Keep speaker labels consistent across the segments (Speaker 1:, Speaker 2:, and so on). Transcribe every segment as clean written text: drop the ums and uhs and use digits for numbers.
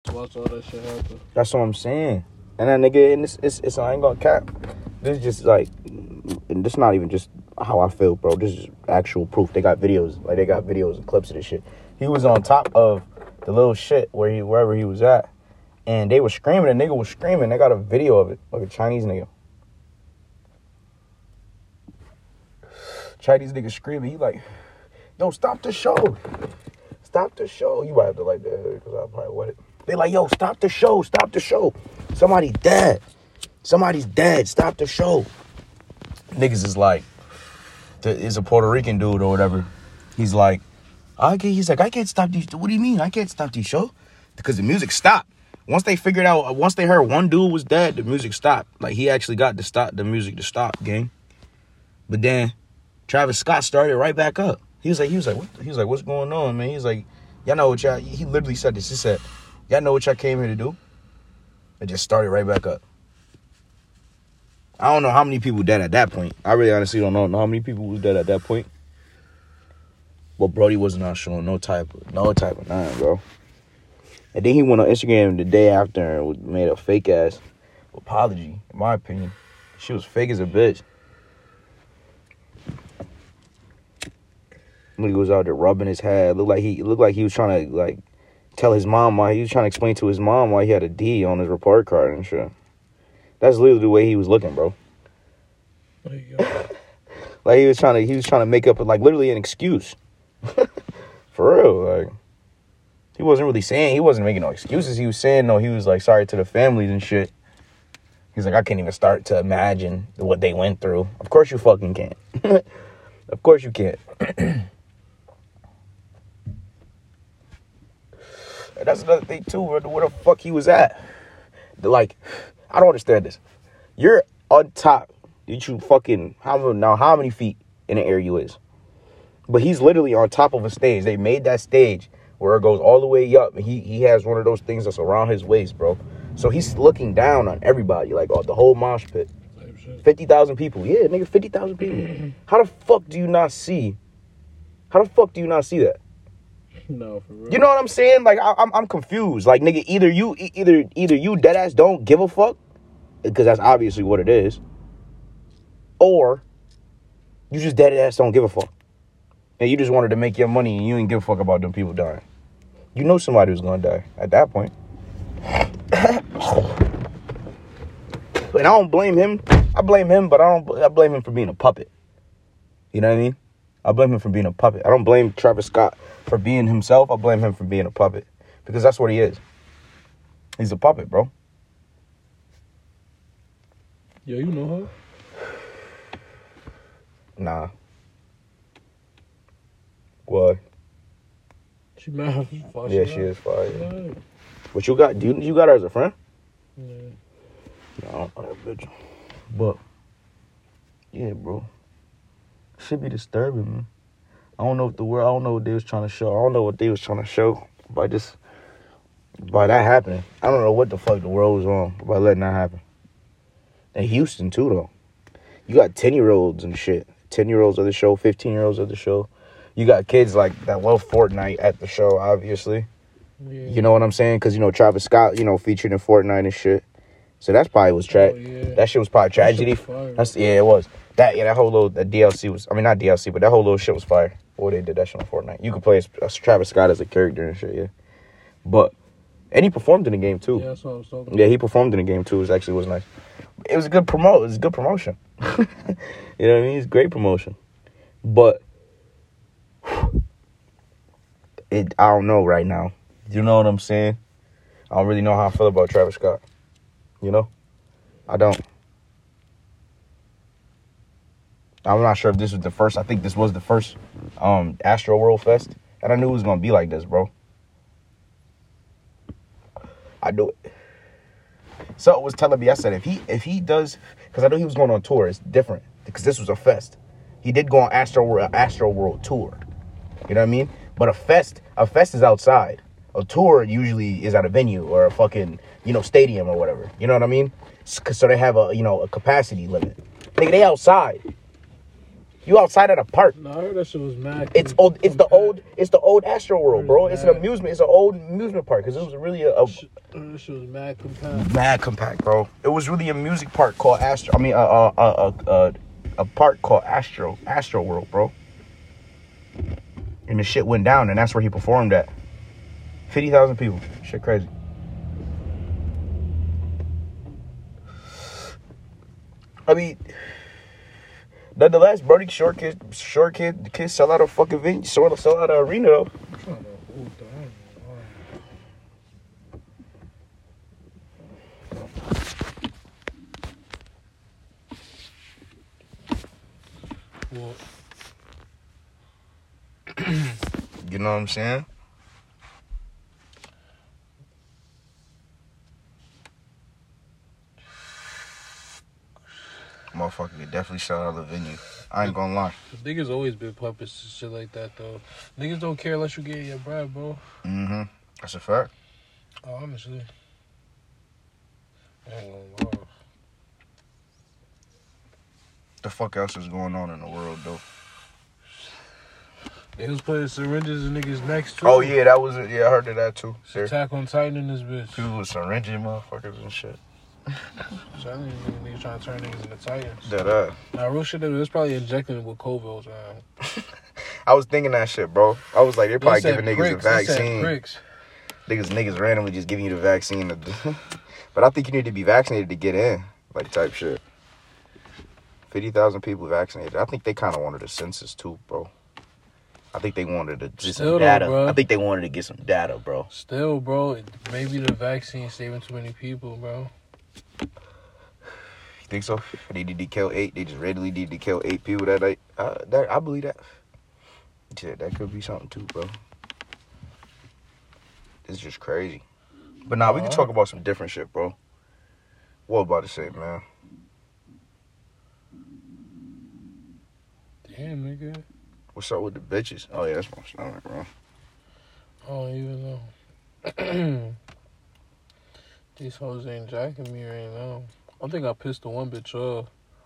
Speaker 1: Watch all that shit happen.
Speaker 2: That's what I'm saying. And that nigga, and it's I ain't gonna cap. This is just like, and this not even just how I feel, bro. This is actual proof. They got videos, like they got videos and clips of this shit. He was on top of the little shit wherever he was at, and they were screaming. The nigga was screaming. They got a video of it, like a Chinese nigga. Chinese nigga screaming. He like, yo, stop the show. Stop the show. You might have to like that because I probably wet it. They like, yo, stop the show. Stop the show. Somebody's dead. Somebody's dead. Stop the show. Niggas is like, is a Puerto Rican dude or whatever. He's like, I can't stop these. What do you mean? I can't stop these show? Because the music stopped. Once they heard one dude was dead, the music stopped. Like, he actually got the music to stop, gang. But then Travis Scott started right back up. He was like, what's going on, man? He's like, y'all know what y'all, he literally said this. He said, y'all know what y'all came here to do? It just started right back up. I don't know how many people dead at that point. I really honestly don't know how many people was dead at that point. But Brody was not showing no type of nine, bro. And then he went on Instagram the day after and made a fake ass apology, in my opinion. She was fake as a bitch. When he was out there rubbing his head, looked like he was trying to like tell his mom why he was trying to explain to his mom why he had a D on his report card and shit. That's literally the way he was looking, bro.
Speaker 1: There you go.
Speaker 2: Like he was trying to make up like literally an excuse. For real, like he wasn't making no excuses. He was saying no, he was like sorry to the families and shit. He's like, I can't even start to imagine what they went through. Of course you fucking can't. Of course you can't. And that's another thing too, where the fuck he was at. Like, I don't understand this. You're on top. Did you fucking how many feet in the air you is? But he's literally on top of a stage. They made that stage where it goes all the way up. And he has one of those things that's around his waist, bro. So he's looking down on everybody, like the whole mosh pit. 50,000 people. Yeah, nigga, 50,000 people. How the fuck do you not see that?
Speaker 1: No, for real.
Speaker 2: You know what I'm saying? Like, I'm confused. Like, nigga, either you deadass don't give a fuck, because that's obviously what it is, or you just deadass don't give a fuck. And you just wanted to make your money and you didn't give a fuck about them people dying. You know somebody was gonna die at that point. And I don't blame him. I blame him, but I blame him for being a puppet. You know what I mean? I blame him for being a puppet. I don't blame Travis Scott for being himself. I blame him for being a puppet. Because that's what he is. He's a puppet, bro.
Speaker 1: Yeah, you know her?
Speaker 2: Nah. Why?
Speaker 1: She mad.
Speaker 2: Yeah, she is fire.
Speaker 1: Yeah.
Speaker 2: But you got her as a friend?
Speaker 1: Yeah.
Speaker 2: No, I don't know that bitch. But, yeah, bro. Should be disturbing, man. I don't know what they was trying to show. I don't know what they was trying to show by that happening. I don't know what the fuck the world was on by letting that happen. And Houston, too, though. You got 10-year-olds and shit. 10-year-olds at the show, 15-year-olds at the show. You got kids like that love Fortnite at the show, obviously.
Speaker 1: Yeah.
Speaker 2: You know what I'm saying? Because, Travis Scott, featured in Fortnite and shit. So that's probably was
Speaker 1: yeah.
Speaker 2: That shit was probably tragedy. It was. That whole little DLC was, I mean, not DLC, but that whole little shit was fire. Boy, they did that shit on Fortnite. You could play as Travis Scott as a character and shit, yeah. And he performed in the game, too.
Speaker 1: Yeah, that's what I was talking about.
Speaker 2: Yeah, he performed in the game, too. It was nice. It was a good promotion. You know what I mean? It's great promotion. But, I don't know right now. You know what I'm saying? I don't really know how I feel about Travis Scott. You know? I don't. I'm not sure if this was the first. I think this was the first Astro World Fest. And I knew it was going to be like this, bro. I knew it. So it was telling me, I said, if he does, because I knew he was going on tour. It's different because this was a fest. He did go on Astro World tour. You know what I mean? But a fest is outside. A tour usually is at a venue or a fucking, stadium or whatever. You know what I mean? So they have a capacity limit. Nigga, they outside. You outside at a park.
Speaker 1: No, I heard that shit was mad.
Speaker 2: It's old. It's the old. It's the old Astro World, bro. It's an amusement. It's an old amusement park because it was really
Speaker 1: That shit was mad compact.
Speaker 2: mad compact, bro. It was really a music park called Astro. I mean, a park called Astro World, bro. And the shit went down, and that's where he performed at. 50,000 people. Shit crazy. I mean, nonetheless, Brody, short kid, the kids sell out a fucking venue, sell out an arena though.
Speaker 1: I'm trying to hold down. Well,
Speaker 2: You know what I'm saying? Motherfucker could definitely sell out a venue. I ain't gonna lie.
Speaker 1: niggas always been puppets and shit like that, though. Niggas don't care unless you get your bread, bro.
Speaker 2: Mm-hmm. That's a fact.
Speaker 1: Oh, honestly. I ain't gonna lie.
Speaker 2: The fuck else is going on in the world, though?
Speaker 1: They was putting syringes in niggas' necks, too.
Speaker 2: Oh, yeah, that was it. Yeah, I heard of that, too.
Speaker 1: Attack on Titan in this bitch.
Speaker 2: People was syringing motherfuckers and shit.
Speaker 1: So I think niggas trying to turn niggas into Titans.
Speaker 2: That,
Speaker 1: Nah, real shit, they was probably injecting it with COVID.
Speaker 2: I was thinking that shit, bro. I was like, they're probably giving niggas a vaccine.
Speaker 1: Pricks.
Speaker 2: Niggas randomly just giving you the vaccine. But I think you need to be vaccinated to get in. Like, type shit. 50,000 people vaccinated. I think they kind of wanted a census, too, bro. I think they wanted to get some data.
Speaker 1: Bro.
Speaker 2: I think they wanted to get some data, bro.
Speaker 1: Still, bro, maybe the vaccine saving too many people, bro.
Speaker 2: You think so? They need to kill 8. They just readily need to kill 8 people that night. I believe that. Yeah, that could be something too, bro. It's just crazy. But nah, we can talk about some different shit, bro. What about to say, man?
Speaker 1: Damn, nigga.
Speaker 2: What's up with the bitches? Oh yeah, that's my stomach, bro.
Speaker 1: I don't even know. These hoes ain't jacking me right now. I think I pissed the one bitch off.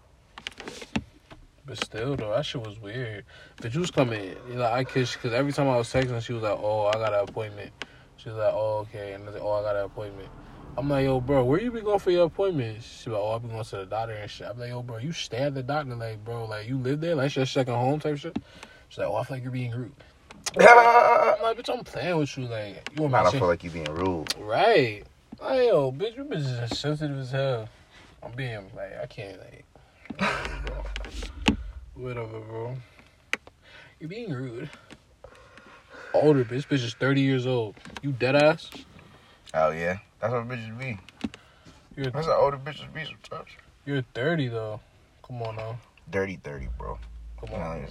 Speaker 1: But still, though, that shit was weird. Bitch, you was coming, I kissed, because every time I was texting, she was like, oh, I got an appointment. She was like, oh, okay. And I was like, oh, I got an appointment. I'm like, yo, bro, where you been going for your appointment? She like, oh, I been going to the doctor and shit. I'm like, yo, bro, you stay at the doctor, like, bro, like, you live there? Like, it's your second home type shit? She's like, oh, I feel like you're being rude. I'm like, bitch, I'm playing with you. Like, you want me to
Speaker 2: I feel like you being rude.
Speaker 1: Right. Like, yo, bitch, you bitch is sensitive as hell. I'm being, like, I can't, like, whatever, bro. You're being rude. Older bitch. Bitch is 30 years old. You dead ass?
Speaker 2: Oh, yeah. That's what bitches be. That's how older bitches be sometimes.
Speaker 1: You're 30, though. Come on, now.
Speaker 2: Dirty 30, bro.
Speaker 1: Come on.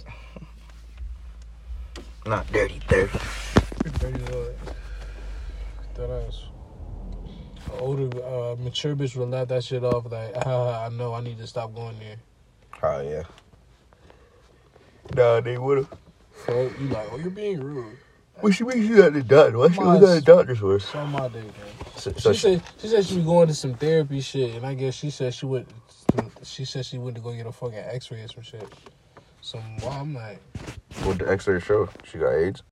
Speaker 2: Not dirty 30.
Speaker 1: You're 30 years old. Dead ass. Older, mature bitch will laugh that shit off. Like, I know I need to stop going there.
Speaker 2: Oh, yeah. Nah, they would've.
Speaker 1: So, you like, oh, you're being rude.
Speaker 2: What she mean she at the doctor? Why she was at the doctor's for?
Speaker 1: So my day, man. She said she was going to some therapy shit, and I guess she said she went to go get a fucking X-ray or some shit. I'm like,
Speaker 2: What the X-ray show? She got AIDS?